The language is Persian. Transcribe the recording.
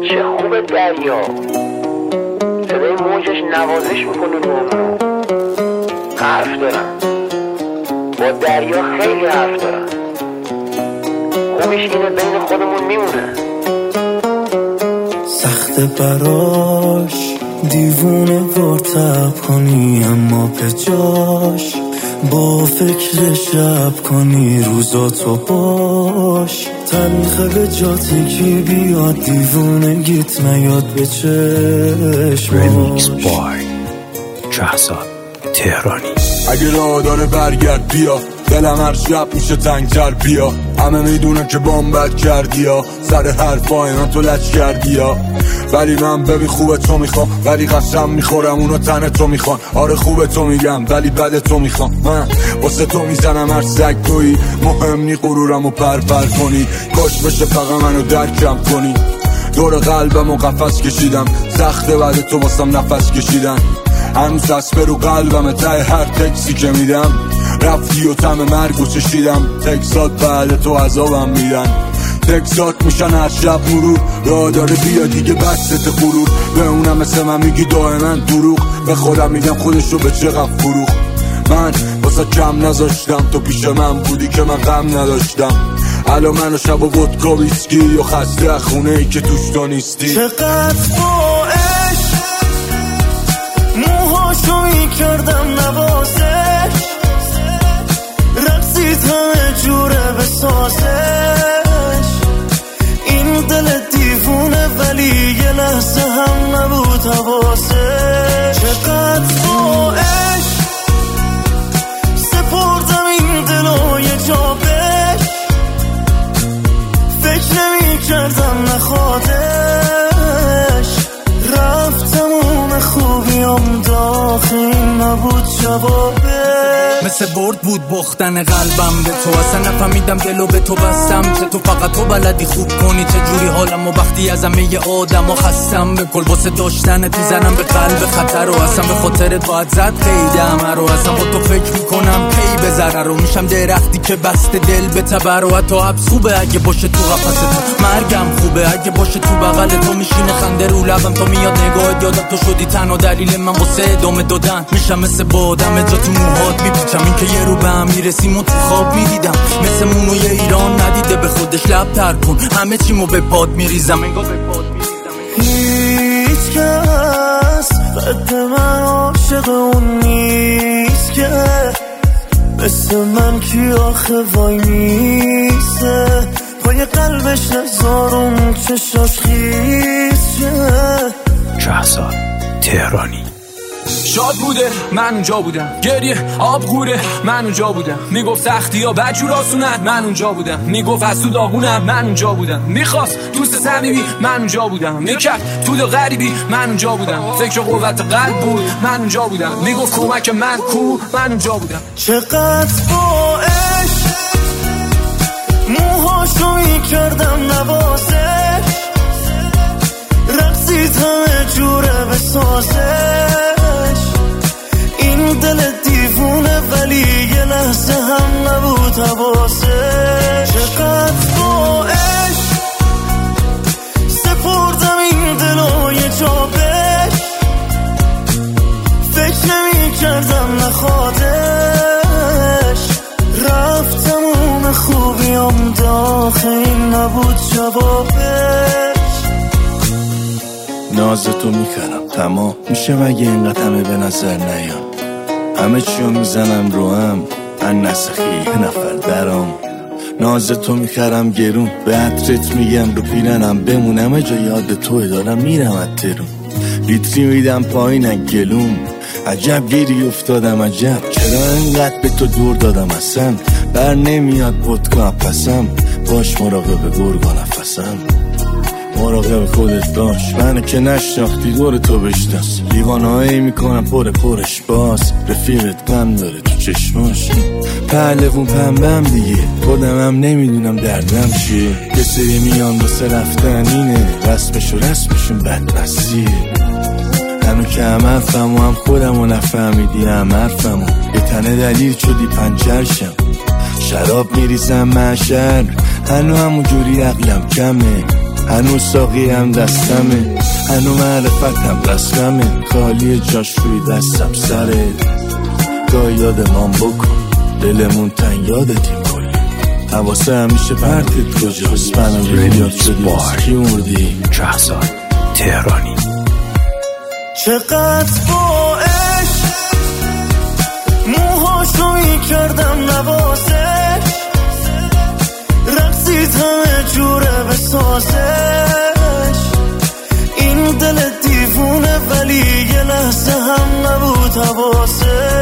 چه خوبه دریا، صدای موجش نوازش میکنه رومونو. حرف دارم با دریا، خیلی حرف دارم. خوبش اینه بین خودمون میمونه. سخت براش دیوونه ورطب کنی، اما به جاش با فکر شب کنی. روزاتو باش تلخه به جاتی کی بیاد، دیوونه گیت نیاد به چشماش. ریمیکس بای شهزاد تهرانی. اگه راه داره برگرد بیا، دلم هر شب میشه تنگتر بیا. همه میدونه که بامبت کردی یا سر حرفای من تو لچ کردی یا، ولی من ببین خوبه تو میخوام، ولی قسم میخورم اونو تن تو میخوان. آره خوبه تو میگم ولی بده تو میخوام. من واسه تو میزنم هر سگ تویی، مهم نی غرورمو پرپر کنی. کاش بشه فقط منو درکم کنی. دور قلبمو قفس کشیدم، سخته بعد تو واسم نفس کشیدن. هنوز دست برو قلبم ته هر تکسی که میدم. رفتی و طعم مرگو چشیدم، تکسات بعد تو عذابم میدن. تکسات میشن هر شب مرور، راه داره بیا دیگه بست غرور. به اونم مثل من میگی دائما دروغ، به خودم میگم خودشو به چقدر فروخ. من واسه کم نذاشتم، تو پیش من بودی که من غم نداشتم. الان منو شب و ودکا ویسکی و خسته خونه ای که توش تو نیستی. چقدر با عشق موهاشو میکردم نوازش، رقصید همه جوره بسازش. این دل دیوونه ولی یه لحظه هم نبود حواسش. چقدر با عشق سپردم این دلو یه جا بهش، فکر نمی کردم نخوادش. رفتم اون خوبیم داخل نبود جوابه. مثل برد بود باختن قلبم به تو، اصلا نفهمیدم دلو به تو بستم. چه تو فقط تو بلدی خوب کنی، چه جوری حالم و وقتی از همه آدم و خستم. به کل واسه داشتنت میزنم به قلب خطر، و اصلا به خاطرت باید زد قیدم رو. اصلا با تو فکر میکنم کی به ضرر رو، میشم درختی که بست دل به تبر. و حتی حبس خوبه اگه باشه تو قفس تو، مرگم خوبه اگه باشه تو بغل تو. میشینه خنده رو لبم تا میاد نگاهت، یادم تو شدی تنها دلیل من واسه ادامه دادن. میشم مثل بادم جا تو موهات میپیچم، این که یه رو به هم میرسیم و تو خواب میدیدم. مثل مونوی ایران ندیده به خودش لب تر کن، همه چیمو به پاد میریزم. هیچ کس قد من عاشق اون نیست که مثل من کی آخه وای میسته. پای قلبش نزارم چشاش خیز شه. شهزاد تهرانی. شاد بوده من اونجا بودم، گریه آب غوره من اونجا بودم. میگفت سختی ها بدجور آسونن من اونجا بودم. میگفت از تو داغونم من اونجا بودم. میخواست دوست صمیمی من اونجا بودم. میکرد تو دو غریبی من اونجا بودم. فکر قوت قلب بود من اونجا بودم. میگفت کمک من کو من اونجا بودم. چقدر با عشق موهاشو میکردم نوازش، رقصید همه جوره بسازش. این دل دیوونه ولی یه لحظه هم نبود حواسش. چقدر با عشق سپردم این دلو یه جا بهش، فکر نمی کردم نخوادش. رفتم اون خوبیم داخل نبود جوابش. نازتو میخرم تمام میشه مگه اینقدر همه به نظر نیام. همه چیو میزنم رو هم من نسخی یه نفر درام. نازتو میخرم گرون به عطرت میگم رو پیرنم بمونم. جا یاد توی دارم میرم اترون، لیتری میدم پایینن گلوم. عجب گیری افتادم عجب، چرا انقدر به تو دور دادم اصلا. بر نمیاد ودکا پسم، باش مراقب گرگا نفسم. مراقب خودت باش، منو که نشناختی دور تو بشناس. دیوانهایی میکنم پرش باز، رفیقت غم داره تو چشماش. پهلوون پنبم دیگه، خودم هم نمیدونم دردم چیه. یه سری میان واسه رفتن اینه، رسمشون بدمستیه. هنو که هم حرفمو هم خودمو نفهمیدی هم حرفمو. یه تنه دلیل شدی پنچرشم، شراب میریزم محشر. هنو همون جوری عقلم کمه، هنوز ساقی هم دستمه، هنوز معرفت هم رسمه، خالی جاش روی دستم سره. گاه یادمان بکن دلمون تنگ یادتیم کلی، حواسه همیشه پرتت کجاست، منم یاد شدی کی مردی. شهرزاد تهرانی. چقدر با عشق موهاشو میکردم نوازش، رقصید همه جوره بسازش. این دل دیوونه ولی یه لحظه هم نبود حواسش.